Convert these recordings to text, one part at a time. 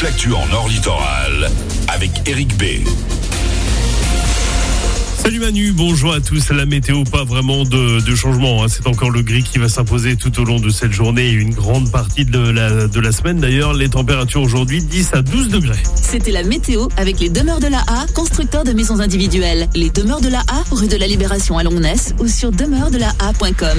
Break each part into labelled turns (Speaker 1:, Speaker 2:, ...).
Speaker 1: l'actu en Nord Littoral avec Eric B.
Speaker 2: Salut Manu, bonjour à tous. La météo, pas vraiment de changement. C'est encore le gris qui va s'imposer tout au long de cette journée et une grande partie de la semaine. D'ailleurs, les températures aujourd'hui 10 à 12 degrés.
Speaker 3: C'était la météo avec les Demeures de la A, constructeurs de maisons individuelles. Les Demeures de la A, rue de la Libération à Longnes ou sur demeuresdela.com.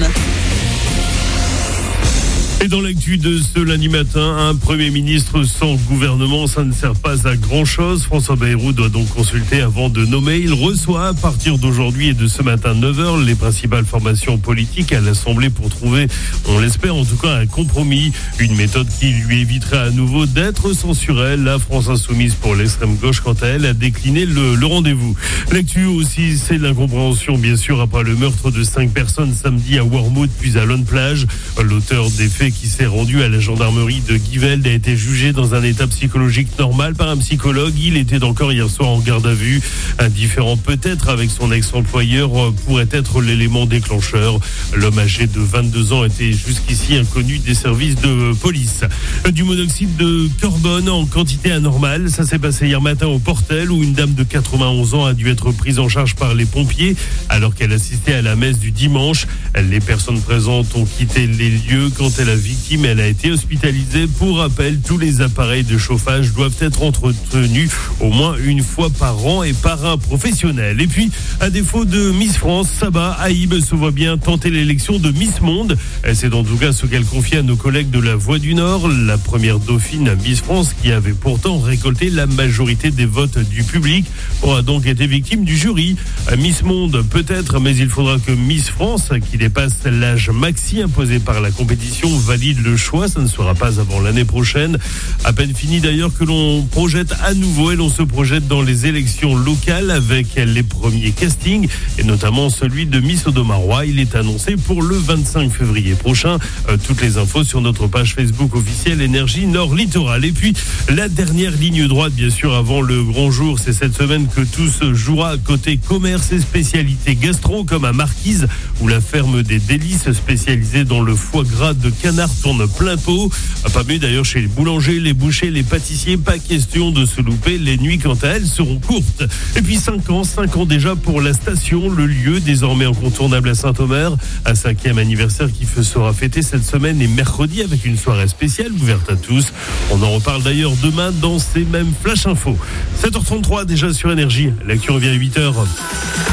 Speaker 2: Et dans l'actu de ce lundi matin, un Premier ministre sans gouvernement, ça ne sert pas à grand-chose. François Bayrou doit donc consulter avant de nommer. Il reçoit à partir d'aujourd'hui et de ce matin 9h les principales formations politiques à l'Assemblée pour trouver, on l'espère en tout cas, un compromis. Une méthode qui lui éviterait à nouveau d'être censurée. La France Insoumise pour l'extrême gauche, quant à elle, a décliné le rendez-vous. L'actu aussi, c'est l'incompréhension, bien sûr, après le meurtre de 5 personnes samedi à Wormhout puis à Lone-Plage. L'auteur des faits qui s'est rendu à la gendarmerie de Givelde a été jugé dans un état psychologique normal par un psychologue. Il était encore hier soir en garde à vue. Indifférent peut-être avec son ex-employeur pourrait être l'élément déclencheur. L'homme âgé de 22 ans était jusqu'ici inconnu des services de police. Du monoxyde de carbone en quantité anormale. Ça s'est passé hier matin au Portel où une dame de 91 ans a dû être prise en charge par les pompiers alors qu'elle assistait à la messe du dimanche. Les personnes présentes ont quitté les lieux quand la victime elle a été hospitalisée. Pour rappel, tous les appareils de chauffage doivent être entretenus au moins une fois par an et par un professionnel. Et puis, à défaut de Miss France, Saba Haïb se voit bien tenter l'élection de Miss Monde. C'est en tout cas ce qu'elle confie à nos collègues de la Voix du Nord, la première dauphine Miss France qui avait pourtant récolté la majorité des votes du public, aura donc été victime du jury. Miss Monde peut-être, mais il faudra que Miss France, qui dépasse l'âge maxi imposé par la compétition, valide le choix. Ça ne sera pas avant l'année prochaine. À peine fini d'ailleurs que l'on projette à nouveau et l'on se projette dans les élections locales avec les premiers castings et notamment celui de Miss Audomarois. Il est annoncé pour le 25 février prochain. Toutes les infos sur notre page Facebook officielle Énergie Nord Littoral. Et puis la dernière ligne droite bien sûr avant le grand jour. C'est cette semaine que tout se jouera côté commerce et spécialités gastro comme à Marquise où la ferme des délices spécialisée dans le foie gras de canard tourne plein pot. Pas mieux d'ailleurs chez les boulangers, les bouchers, les pâtissiers. Pas question de se louper. Les nuits quant à elles seront courtes. Et puis 5 ans déjà pour la station, le lieu désormais incontournable à Saint-Omer. Un 5e anniversaire qui sera fêté cette semaine et mercredi avec une soirée spéciale ouverte à tous. On en reparle d'ailleurs demain dans ces mêmes Flash Info. 7h33 déjà sur Énergie. L'actu revient à 8h.